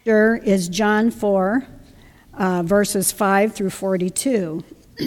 Scripture is John 4, verses 5 through 42.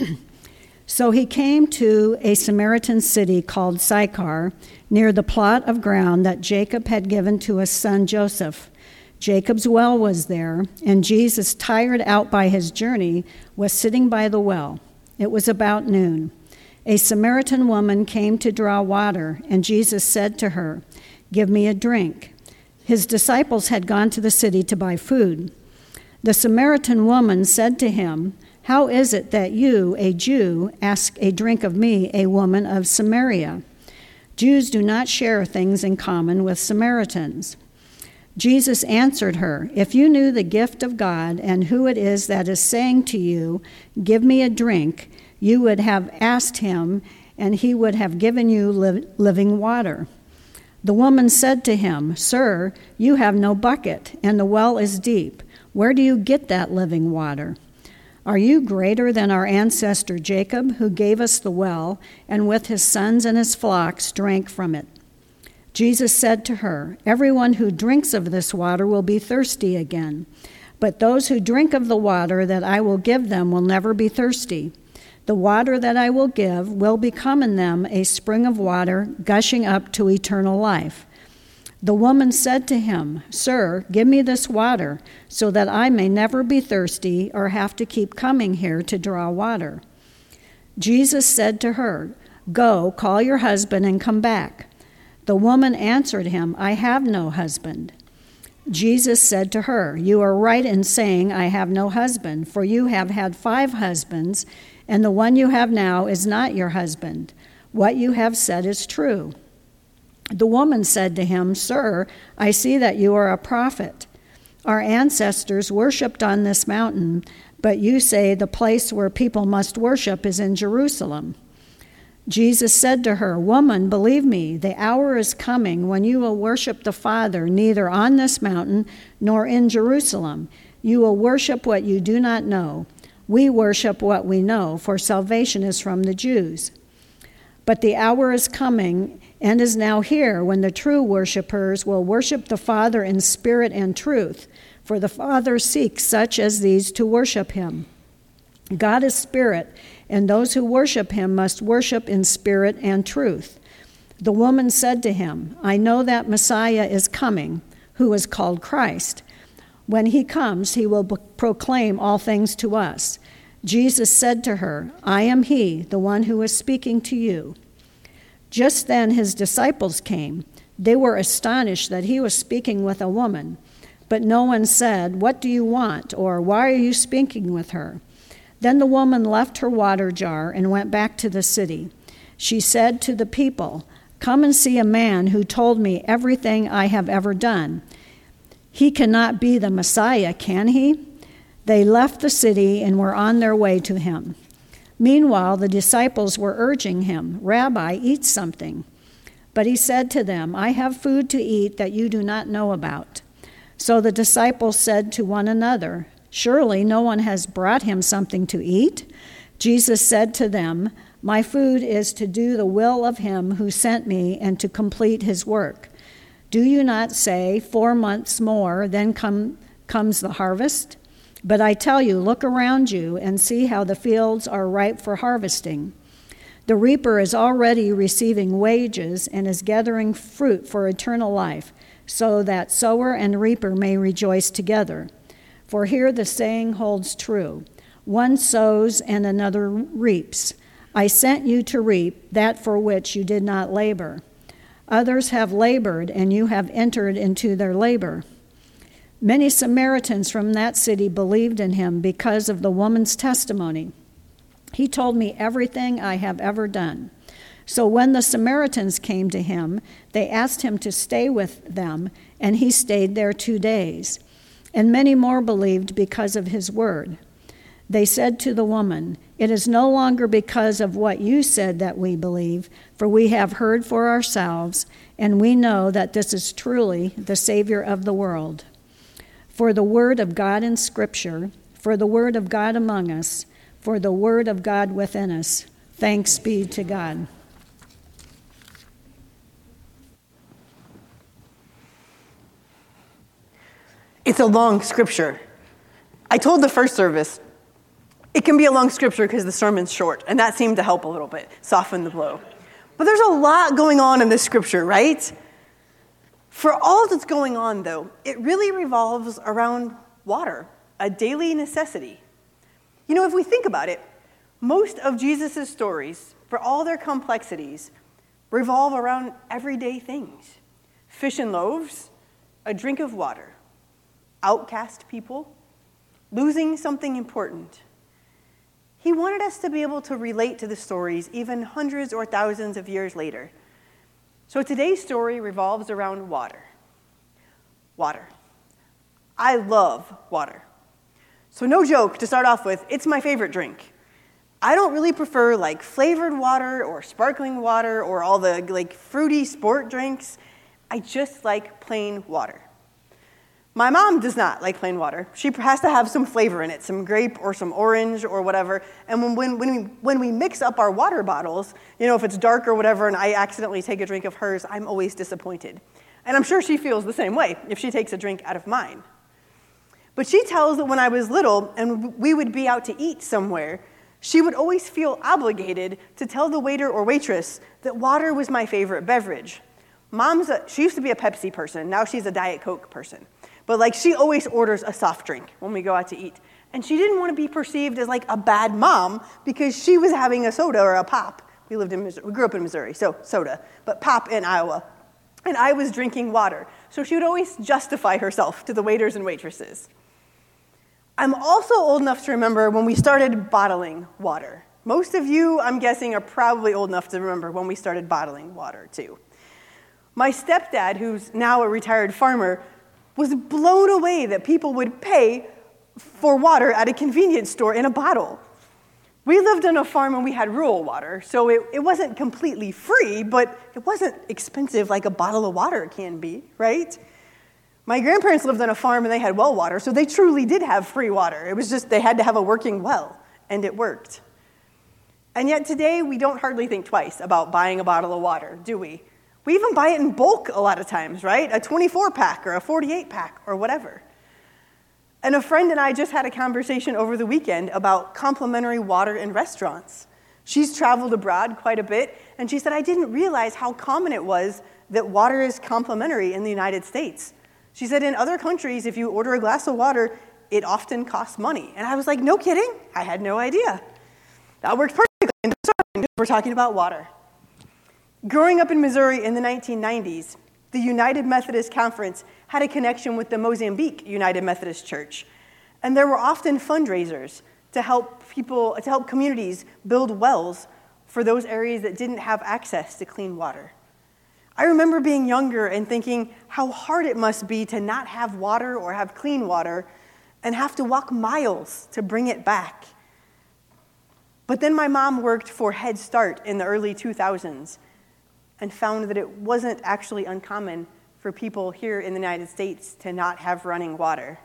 So he came to a Samaritan city called Sychar, near the plot of ground that Jacob had given to his son Joseph. Jacob's well was there, and Jesus, tired out by his journey, was sitting by the well. It was about noon. A Samaritan woman came to draw water, and Jesus said to her, "Give me a drink." His disciples had gone to the city to buy food. The Samaritan woman said to him, "How is it that you, a Jew, ask a drink of me, a woman of Samaria?" Jews do not share things in common with Samaritans. Jesus answered her, "If you knew the gift of God and who it is that is saying to you, 'Give me a drink,' you would have asked him, and he would have given you living water." The woman said to him, "Sir, you have no bucket, and the well is deep. Where do you get that living water? Are you greater than our ancestor Jacob, who gave us the well, and with his sons and his flocks drank from it?" Jesus said to her, "Everyone who drinks of this water will be thirsty again, but those who drink of the water that I will give them will never be thirsty. The water that I will give will become in them a spring of water gushing up to eternal life." The woman said to him, "Sir, give me this water so that I may never be thirsty or have to keep coming here to draw water." Jesus said to her, "Go, call your husband and come back." The woman answered him, "I have no husband." Jesus said to her, "You are right in saying, 'I have no husband,' for you have had 5 husbands, and the one you have now is not your husband. What you have said is true." The woman said to him, "Sir, I see that you are a prophet. Our ancestors worshipped on this mountain, but you say the place where people must worship is in Jerusalem." Jesus said to her, "Woman, believe me, the hour is coming when you will worship the Father neither on this mountain nor in Jerusalem. You will worship what you do not know. We worship what we know, for salvation is from the Jews. But the hour is coming and is now here when the true worshipers will worship the Father in spirit and truth, for the Father seeks such as these to worship him. God is spirit, and those who worship him must worship in spirit and truth." The woman said to him, "I know that Messiah is coming, who is called Christ. When he comes, he will proclaim all things to us." Jesus said to her, "I am he, the one who is speaking to you." Just then his disciples came. They were astonished that he was speaking with a woman. But no one said, "What do you want?" or "Why are you speaking with her?" Then the woman left her water jar and went back to the city. She said to the people, "Come and see a man who told me everything I have ever done. He cannot be the Messiah, can he?" They left the city and were on their way to him. Meanwhile, the disciples were urging him, "Rabbi, eat something." But he said to them, "I have food to eat that you do not know about." So the disciples said to one another, "Surely no one has brought him something to eat?" Jesus said to them, "My food is to do the will of him who sent me and to complete his work. Do you not say, 4 months more, then comes the harvest? But I tell you, look around you and see how the fields are ripe for harvesting. The reaper is already receiving wages and is gathering fruit for eternal life, so that sower and reaper may rejoice together. For here the saying holds true, 'One sows and another reaps.' I sent you to reap that for which you did not labor. Others have labored, and you have entered into their labor." Many Samaritans from that city believed in him because of the woman's testimony. "He told me everything I have ever done." So when the Samaritans came to him, they asked him to stay with them, and he stayed there 2 days. And many more believed because of his word. They said to the woman, "It is no longer because of what you said that we believe, for we have heard for ourselves, and we know that this is truly the Savior of the world. For the word of God in Scripture, for the word of God among us, for the word of God within us, thanks be to God." It's a long scripture. I told the first service, it can be a long scripture because the sermon's short, and that seemed to help a little bit, soften the blow. But there's a lot going on in this scripture, right? For all that's going on, though, it really revolves around water, a daily necessity. You know, if we think about it, most of Jesus' stories, for all their complexities, revolve around everyday things. Fish and loaves, a drink of water, outcast people, losing something important. He wanted us to be able to relate to the stories even hundreds or thousands of years later. So today's story revolves around water. Water. I love water. So no joke, to start off with, it's my favorite drink. I don't really prefer like flavored water or sparkling water or all the like fruity sport drinks. I just like plain water. My mom does not like plain water. She has to have some flavor in it, some grape or some orange or whatever. And when we mix up our water bottles, you know, if it's dark or whatever and I accidentally take a drink of hers, I'm always disappointed. And I'm sure she feels the same way if she takes a drink out of mine. But she tells that when I was little and we would be out to eat somewhere, she would always feel obligated to tell the waiter or waitress that water was my favorite beverage. She used to be a Pepsi person. Now she's a Diet Coke person. But like she always orders a soft drink when we go out to eat. And she didn't want to be perceived as like a bad mom because she was having a soda or a pop. We grew up in Missouri, so soda, but pop in Iowa. And I was drinking water. So she would always justify herself to the waiters and waitresses. I'm also old enough to remember when we started bottling water. Most of you, I'm guessing, are probably old enough to remember when we started bottling water, too. My stepdad, who's now a retired farmer, was blown away that people would pay for water at a convenience store in a bottle. We lived on a farm and we had rural water, so it wasn't completely free, but it wasn't expensive like a bottle of water can be, right? My grandparents lived on a farm and they had well water, so they truly did have free water. It was just they had to have a working well, and it worked. And yet today, we don't hardly think twice about buying a bottle of water, do we? We even buy it in bulk a lot of times, right? A 24-pack or a 48-pack or whatever. And a friend and I just had a conversation over the weekend about complimentary water in restaurants. She's traveled abroad quite a bit, and she said, I didn't realize how common it was that water is complimentary in the United States. She said in other countries, if you order a glass of water, it often costs money. And I was like, no kidding? I had no idea. That works perfectly in the story because we're talking about water. Growing up in Missouri in the 1990s, the United Methodist Conference had a connection with the Mozambique United Methodist Church. And there were often fundraisers to help communities build wells for those areas that didn't have access to clean water. I remember being younger and thinking how hard it must be to not have water or have clean water and have to walk miles to bring it back. But then my mom worked for Head Start in the early 2000s and found that it wasn't actually uncommon for people here in the United States to not have running water.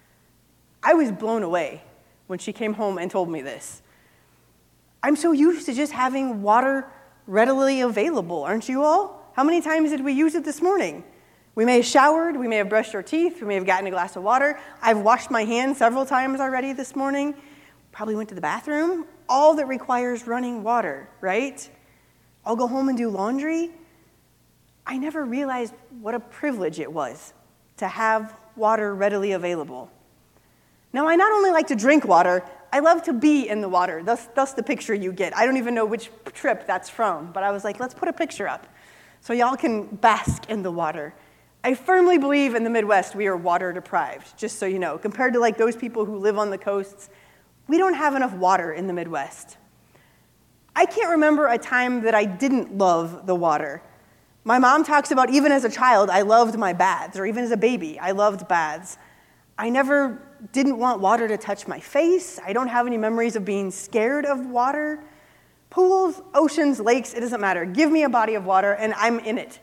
I was blown away when she came home and told me this. I'm so used to just having water readily available, aren't you all? How many times did we use it this morning? We may have showered, we may have brushed our teeth, we may have gotten a glass of water. I've washed my hands several times already this morning. Probably went to the bathroom. All that requires running water, right? I'll go home and do laundry. I never realized what a privilege it was to have water readily available. Now, I not only like to drink water, I love to be in the water. That's the picture you get. I don't even know which trip that's from, but I was like, let's put a picture up so y'all can bask in the water. I firmly believe in the Midwest we are water deprived, just so you know. Compared to like those people who live on the coasts, we don't have enough water in the Midwest. I can't remember a time that I didn't love the water. My mom talks about even as a child, I loved my baths, or even as a baby, I loved baths. I never didn't want water to touch my face. I don't have any memories of being scared of water. Pools, oceans, lakes, it doesn't matter. Give me a body of water and I'm in it.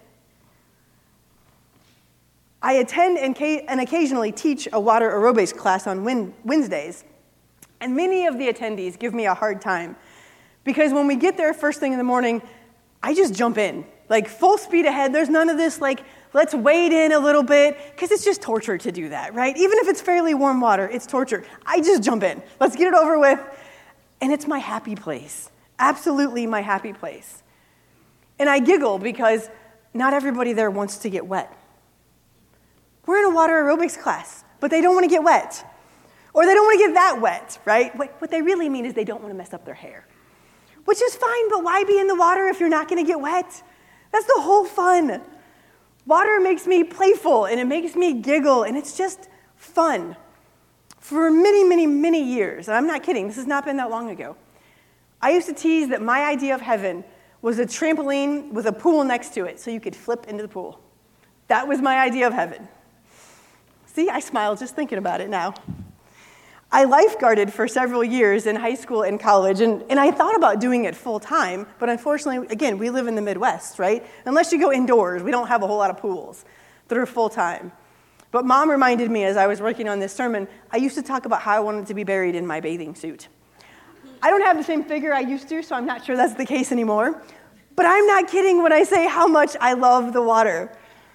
I attend and occasionally teach a water aerobics class on Wednesdays, and many of the attendees give me a hard time because when we get there first thing in the morning, I just jump in, like full speed ahead. There's none of this like Let's wade in a little bit, because it's just torture to do that, right? Even if it's fairly warm water, it's torture. I just jump in. Let's get it over with. And it's my happy place. Absolutely my happy place. And I giggle because not everybody there wants to get wet. We're in a water aerobics class, but they don't want to get wet. Or they don't want to get that wet, right? What they really mean is they don't want to mess up their hair. Which is fine, but why be in the water if you're not going to get wet? That's the whole fun. Water makes me playful, and it makes me giggle, and it's just fun. For many, many, many years, and I'm not kidding, this has not been that long ago, I used to tease that my idea of heaven was a trampoline with a pool next to it so you could flip into the pool. That was my idea of heaven. See, I smile just thinking about it now. I lifeguarded for several years in high school and college, and I thought about doing it full time, but unfortunately, again, we live in the Midwest, right? Unless you go indoors, we don't have a whole lot of pools that are full time. But Mom reminded me as I was working on this sermon, I used to talk about how I wanted to be buried in my bathing suit. I don't have the same figure I used to, so I'm not sure that's the case anymore. But I'm not kidding when I say how much I love the water.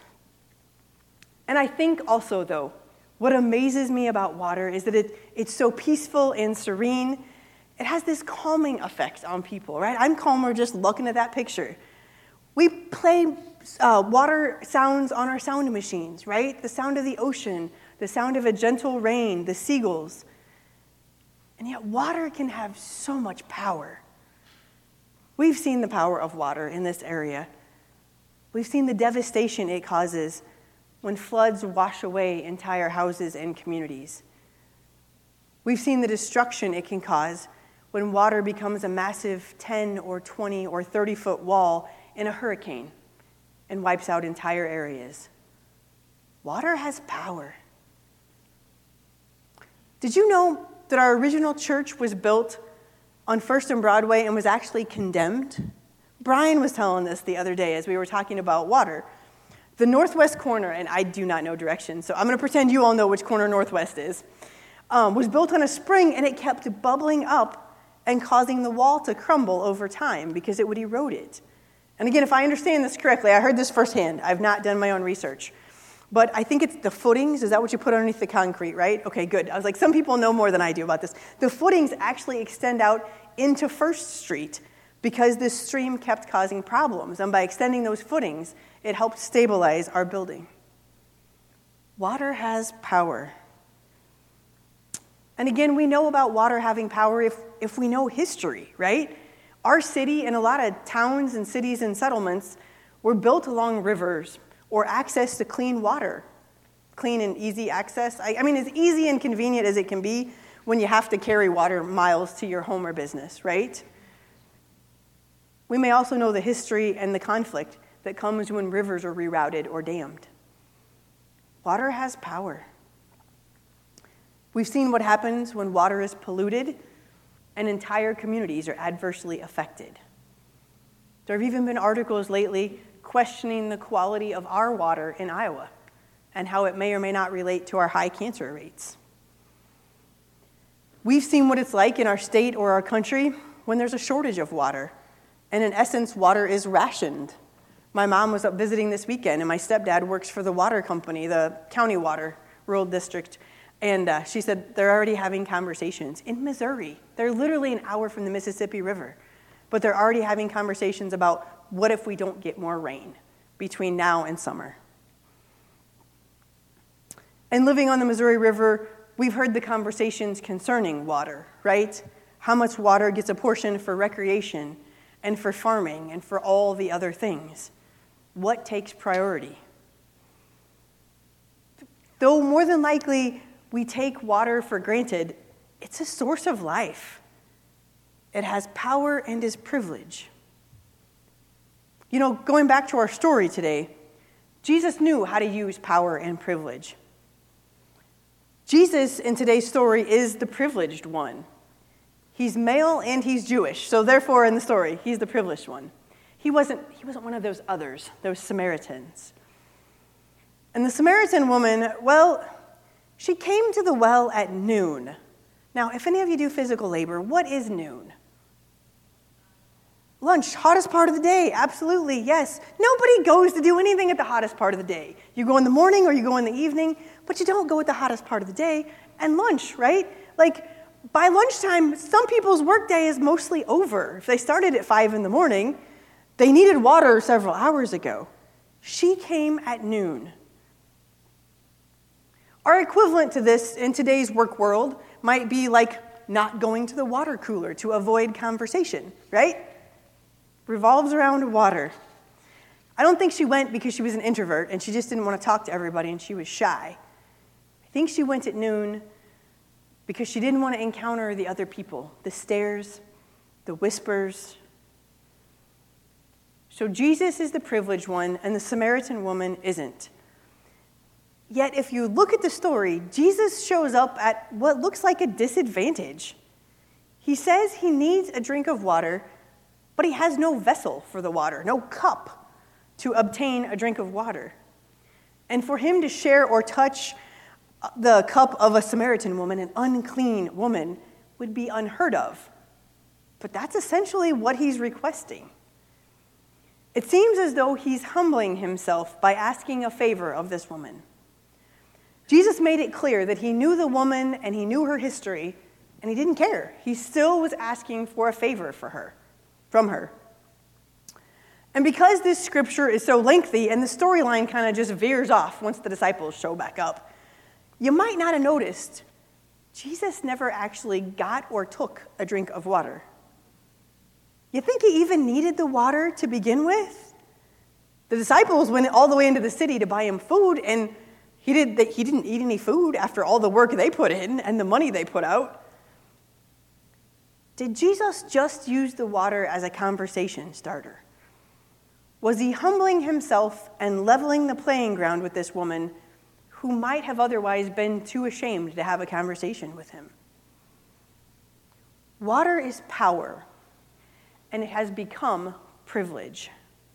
And I think also, though, what amazes me about water is that it's so peaceful and serene. It has this calming effect on people, right? I'm calmer just looking at that picture. We play water sounds on our sound machines, right? The sound of the ocean, the sound of a gentle rain, the seagulls. And yet water can have so much power. We've seen the power of water in this area. We've seen the devastation it causes when floods wash away entire houses and communities. We've seen the destruction it can cause when water becomes a massive 10 or 20 or 30-foot wall in a hurricane and wipes out entire areas. Water has power. Did you know that our original church was built on First and Broadway and was actually condemned? Brian was telling us the other day as we were talking about water. The northwest corner, and I do not know directions, so I'm going to pretend you all know which corner northwest is, was built on a spring, and it kept bubbling up and causing the wall to crumble over time because it would erode it. And again, if I understand this correctly, I heard this firsthand. I've not done my own research. But I think it's the footings. Is that what you put underneath the concrete, right? Okay, good. I was like, some people know more than I do about this. The footings actually extend out into First Street because this stream kept causing problems. And by extending those footings, it helped stabilize our building. Water has power. And again, we know about water having power if we know history, right? Our city and a lot of towns and cities and settlements were built along rivers or access to clean water. Clean and easy access. I mean, as easy and convenient as it can be when you have to carry water miles to your home or business, right? We may also know the history and the conflict that comes when rivers are rerouted or dammed. Water has power. We've seen what happens when water is polluted and entire communities are adversely affected. There have even been articles lately questioning the quality of our water in Iowa and how it may or may not relate to our high cancer rates. We've seen what it's like in our state or our country when there's a shortage of water, and in essence, water is rationed. My mom was up visiting this weekend, and my stepdad works for the water company, the county water, rural district, and she said they're already having conversations in Missouri. They're literally an hour from the Mississippi River, but they're already having conversations about what if we don't get more rain between now and summer. And living on the Missouri River, we've heard the conversations concerning water, right? How much water gets apportioned for recreation and for farming and for all the other things. What takes priority? Though more than likely we take water for granted, it's a source of life. It has power and is privilege. You know, going back to our story today, Jesus knew how to use power and privilege. Jesus in today's story is the privileged one. He's male and he's Jewish, so therefore in the story, he's the privileged one. He wasn't one of those others, those Samaritans. And the Samaritan woman, well, she came to the well at noon. Now, if any of you do physical labor, what is noon? Lunch, hottest part of the day, absolutely, yes. Nobody goes to do anything at the hottest part of the day. You go in the morning or you go in the evening, but you don't go at the hottest part of the day. And lunch, right? Like, by lunchtime, some people's workday is mostly over. If they started at 5 in the morning, they needed water several hours ago. She came at noon. Our equivalent to this in today's work world might be like not going to the water cooler to avoid conversation, right? Revolves around water. I don't think she went because she was an introvert and she just didn't want to talk to everybody and she was shy. I think she went at noon because she didn't want to encounter the other people, the stares, the whispers. So Jesus is the privileged one and the Samaritan woman isn't. Yet if you look at the story, Jesus shows up at what looks like a disadvantage. He says he needs a drink of water, but he has no vessel for the water, no cup to obtain a drink of water. And for him to share or touch the cup of a Samaritan woman, an unclean woman, would be unheard of. But that's essentially what he's requesting. It seems as though he's humbling himself by asking a favor of this woman. Jesus made it clear that he knew the woman and he knew her history, and he didn't care. He still was asking for a favor from her. And because this scripture is so lengthy and the storyline kind of just veers off once the disciples show back up, you might not have noticed Jesus never actually got or took a drink of water. You think he even needed the water to begin with? The disciples went all the way into the city to buy him food, and he didn't eat any food after all the work they put in and the money they put out. Did Jesus just use the water as a conversation starter? Was he humbling himself and leveling the playing ground with this woman who might have otherwise been too ashamed to have a conversation with him? Water is power, and it has become privilege.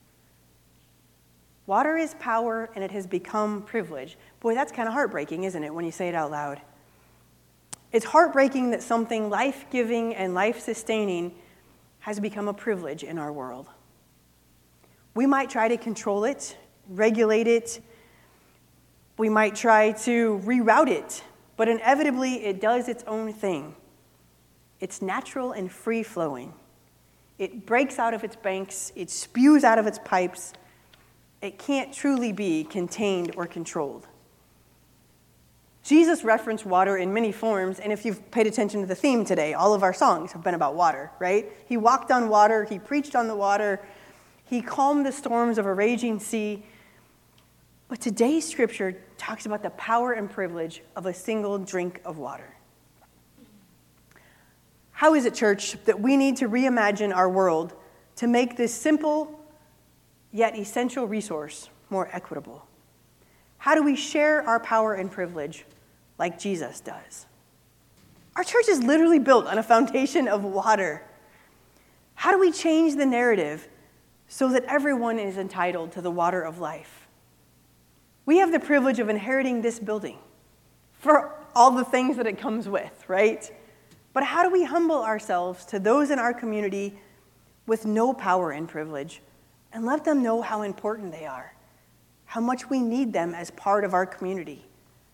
Water is power, and it has become privilege. Boy, that's kind of heartbreaking, isn't it, when you say it out loud? It's heartbreaking that something life-giving and life-sustaining has become a privilege in our world. We might try to control it, regulate it. We might try to reroute it, but inevitably it does its own thing. It's natural and free-flowing. It breaks out of its banks. It spews out of its pipes. It can't truly be contained or controlled. Jesus referenced water in many forms, and if you've paid attention to the theme today, all of our songs have been about water, right? He walked on water, he preached on the water, he calmed the storms of a raging sea. But today's scripture talks about the power and privilege of a single drink of water. How is it, church, that we need to reimagine our world to make this simple yet essential resource more equitable? How do we share our power and privilege like Jesus does? Our church is literally built on a foundation of water. How do we change the narrative so that everyone is entitled to the water of life? We have the privilege of inheriting this building for all the things that it comes with, right? But how do we humble ourselves to those in our community with no power and privilege and let them know how important they are, how much we need them as part of our community?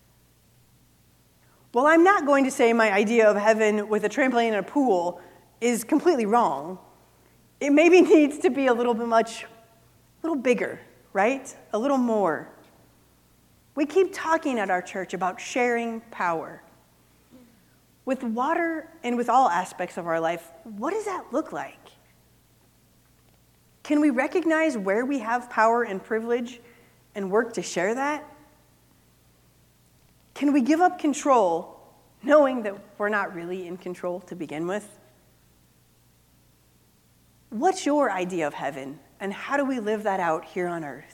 Well, I'm not going to say my idea of heaven with a trampoline and a pool is completely wrong. It maybe needs to be a little bigger, right? A little more. We keep talking at our church about sharing power. With water and with all aspects of our life, what does that look like? Can we recognize where we have power and privilege and work to share that? Can we give up control knowing that we're not really in control to begin with? What's your idea of heaven, and how do we live that out here on earth?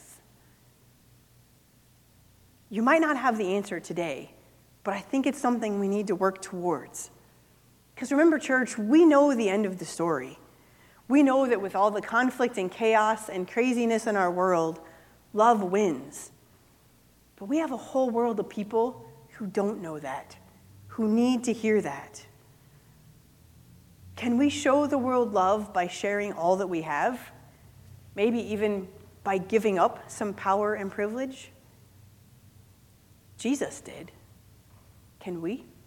You might not have the answer today, but I think it's something we need to work towards. Because remember, church, we know the end of the story. We know that with all the conflict and chaos and craziness in our world, love wins. But we have a whole world of people who don't know that, who need to hear that. Can we show the world love by sharing all that we have? Maybe even by giving up some power and privilege? Jesus did. Can we?